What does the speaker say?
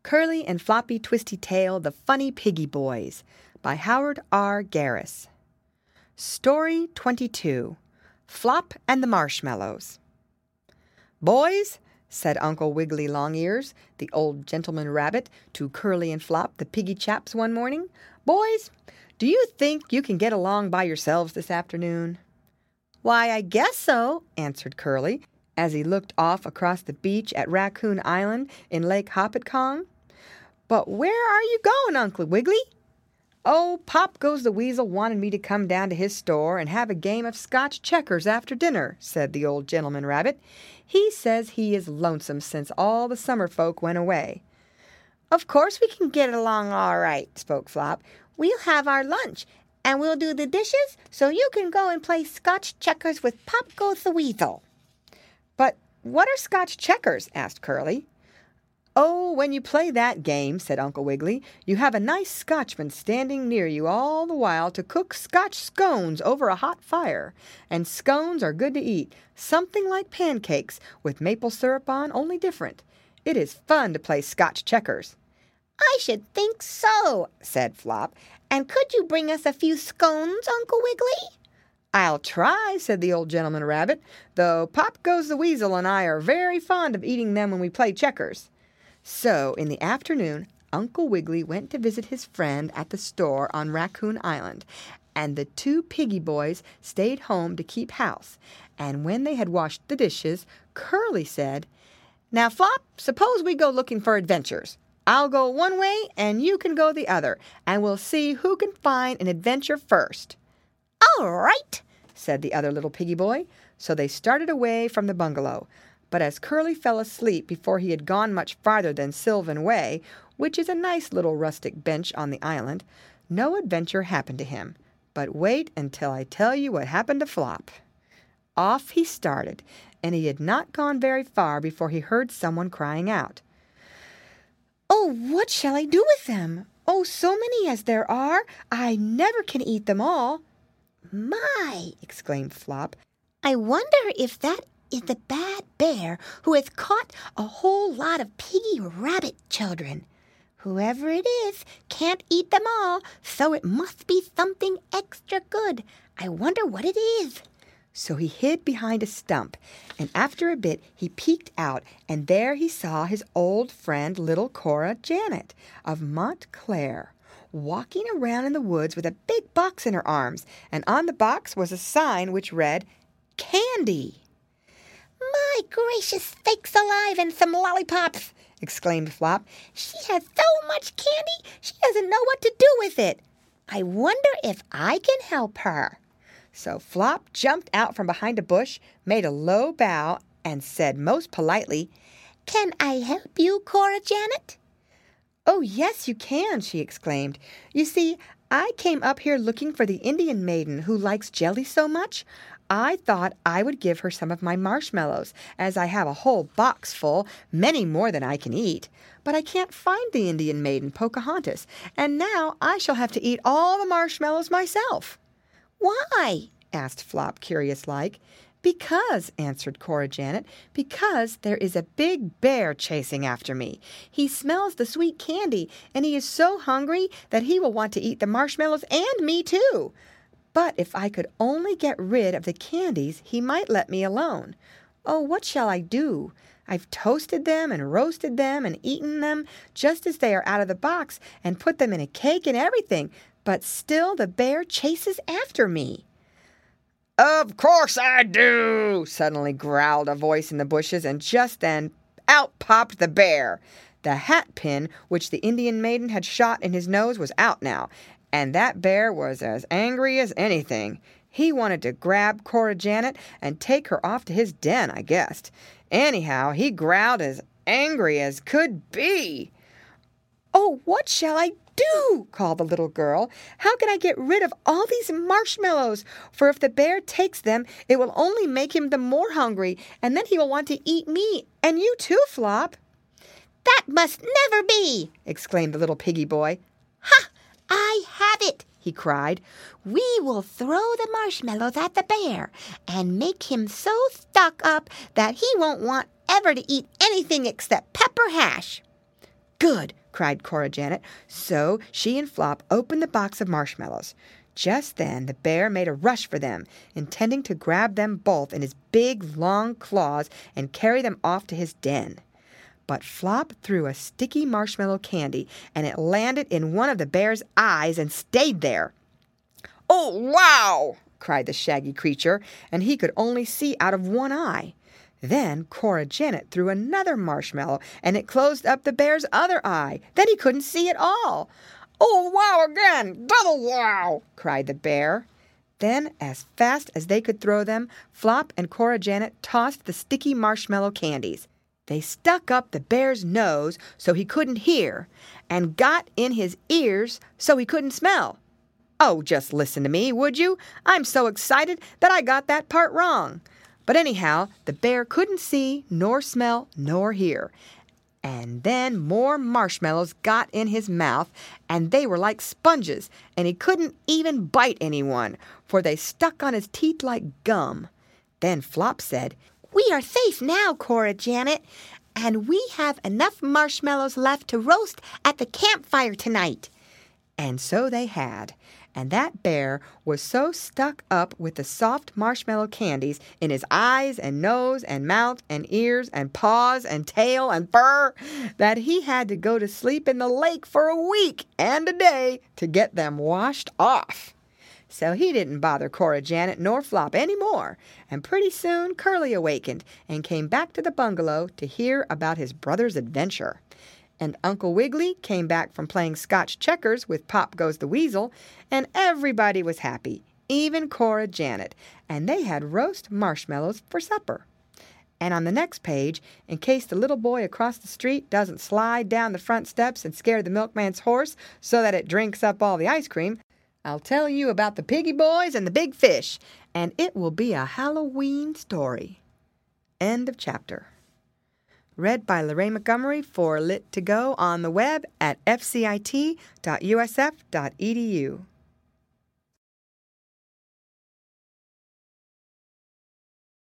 Curly and Floppy Twisty Tail, The Funny Piggy Boys by Howard R. Garis. Story 22. Flop and the Marshmallows. "Boys," said Uncle Wiggily Longears, the old gentleman rabbit, to Curly and Flop, the piggy chaps, one morning, "boys, do you think you can get along by yourselves this afternoon?" "Why, I guess so," answered Curly, as he looked off across the beach at Raccoon Island in Lake Hopatcong. "But where are you going, Uncle Wiggily?" "Oh, Pop Goes the Weasel wanted me to come down to his store and have a game of Scotch checkers after dinner," said the old gentleman rabbit. "He says he is lonesome since all the summer folk went away." "Of course we can get along all right," spoke Flop. "We'll have our lunch, and we'll do the dishes, so you can go and play Scotch checkers with Pop Goes the Weasel." "But what are Scotch checkers?" asked Curly. "Oh, when you play that game," said Uncle Wiggily, "you have a nice Scotchman standing near you all the while to cook Scotch scones over a hot fire. And scones are good to eat, something like pancakes, with maple syrup on, only different. It is fun to play Scotch checkers." "I should think so," said Flop. "And could you bring us a few scones, Uncle Wiggily?" "I'll try," said the old gentleman rabbit, "though Pop Goes the Weasel and I are very fond of eating them when we play checkers." So, in the afternoon, Uncle Wiggily went to visit his friend at the store on Raccoon Island, and the two piggy boys stayed home to keep house. And when they had washed the dishes, Curly said, "Now, Flop, suppose we go looking for adventures. I'll go one way, and you can go the other, and we'll see who can find an adventure first." "All right," said the other little piggy boy. So they started away from the bungalow. But as Curly fell asleep before he had gone much farther than Sylvan Way, which is a nice little rustic bench on the island, no adventure happened to him. But wait until I tell you what happened to Flop. Off he started, and he had not gone very far before he heard someone crying out. "Oh, what shall I do with them? Oh, so many as there are, I never can eat them all." "My!" exclaimed Flop. "I wonder if that is the bad bear who has caught a whole lot of piggy rabbit children. Whoever it is can't eat them all, so it must be something extra good. I wonder what it is." So he hid behind a stump, and after a bit he peeked out, and there he saw his old friend little Cora Janet of Montclair, walking around in the woods with a big box in her arms, and on the box was a sign which read, "Candy." "My gracious sakes alive and some lollipops!" exclaimed Flop. "She has so much candy, she doesn't know what to do with it. I wonder if I can help her." So Flop jumped out from behind a bush, made a low bow, and said most politely, "Can I help you, Cora Janet?" "Oh, yes, you can," she exclaimed. "You see, I came up here looking for the Indian maiden who likes jelly so much. I thought I would give her some of my marshmallows, as I have a whole box full, many more than I can eat. But I can't find the Indian maiden, Pocahontas, and now I shall have to eat all the marshmallows myself." "Why?" asked Flop, curious-like. "Because," answered Cora Janet, "because there is a big bear chasing after me. He smells the sweet candy, and he is so hungry that he will want to eat the marshmallows and me too. But if I could only get rid of the candies, he might let me alone. Oh, what shall I do? I've toasted them and roasted them and eaten them just as they are out of the box and put them in a cake and everything, but still the bear chases after me." "Of course I do!" suddenly growled a voice in the bushes, and just then out popped the bear. The hat pin which the Indian maiden had shot in his nose was out now, and that bear was as angry as anything. He wanted to grab Cora Janet and take her off to his den, I guessed. Anyhow, he growled as angry as could be. "Oh, what shall I do?" called the little girl. "How can I get rid of all these marshmallows? For if the bear takes them, it will only make him the more hungry, and then he will want to eat me, and you too, Flop." "That must never be!" exclaimed the little piggy boy. "Ha! I have it!" he cried. "We will throw the marshmallows at the bear and make him so stuck up that he won't want ever to eat anything except pepper hash." Good, cried Cora Janet. So she and Flop opened the box of marshmallows. Just then the bear made a rush for them, intending to grab them both in his big, long claws and carry them off to his den. But Flop threw a sticky marshmallow candy, and it landed in one of the bear's eyes and stayed there. "Oh, wow!" cried the shaggy creature, and he could only see out of one eye. Then Cora Janet threw another marshmallow, and it closed up the bear's other eye. Then he couldn't see at all. "Oh, wow again! Double wow!" cried the bear. Then, as fast as they could throw them, Flop and Cora Janet tossed the sticky marshmallow candies. They stuck up the bear's nose so he couldn't hear, and got in his ears so he couldn't smell. Oh, just listen to me, would you? I'm so excited that I got that part wrong. But anyhow, the bear couldn't see, nor smell, nor hear. And then more marshmallows got in his mouth, and they were like sponges, and he couldn't even bite anyone, for they stuck on his teeth like gum. Then Flop said, "We are safe now, Cora Janet, and we have enough marshmallows left to roast at the campfire tonight." And so they had. And that bear was so stuck up with the soft marshmallow candies in his eyes and nose and mouth and ears and paws and tail and fur that he had to go to sleep in the lake for a week and a day to get them washed off. So he didn't bother Cora Janet nor Flop any more, and pretty soon Curly awakened and came back to the bungalow to hear about his brother's adventure. And Uncle Wiggily came back from playing Scotch checkers with Pop Goes the Weasel, and everybody was happy, even Cora Janet, and they had roast marshmallows for supper. And on the next page, in case the little boy across the street doesn't slide down the front steps and scare the milkman's horse so that it drinks up all the ice cream, I'll tell you about the Piggy Boys and the Big Fish, and it will be a Halloween story. End of chapter. Read by Lorraine Montgomery for Lit2Go on the web at fcit.usf.edu.